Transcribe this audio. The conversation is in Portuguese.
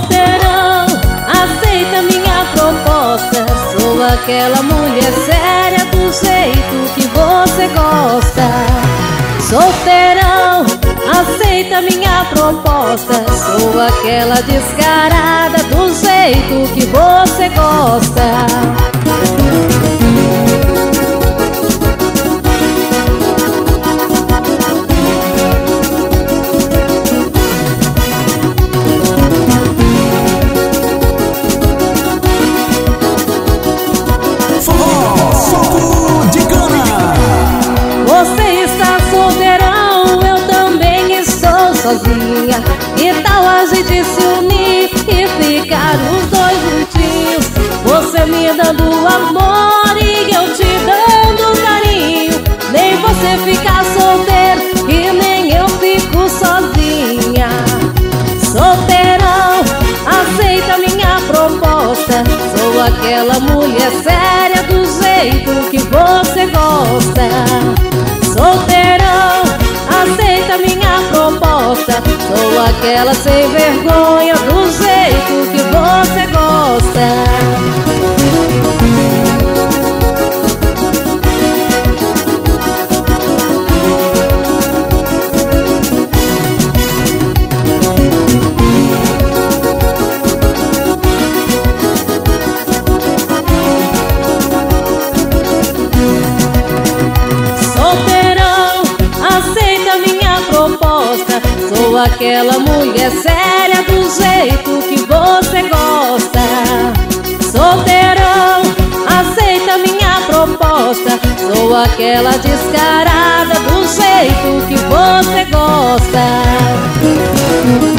Solteirão, aceita minha proposta. Sou aquela mulher séria do jeito que você gosta. Solteirão, aceita minha proposta. Sou aquela descarada do jeito que você gosta. Você está solteirão, eu também estou sozinha. Que tal a gente se unir e ficar os dois juntinhos? Você me dando amor e eu te dando carinho. Nem você ficar solteiro e nem eu fico sozinha. Solteirão, aceita minha proposta. Sou aquela mulher séria do jeito que você gosta. Solteirão, aceita minha proposta. Sou aquela sem vergonha do jeito que você gosta. Sou aquela mulher séria do jeito que você gosta. Solteirão, aceita minha proposta. Sou aquela descarada do jeito que você gosta.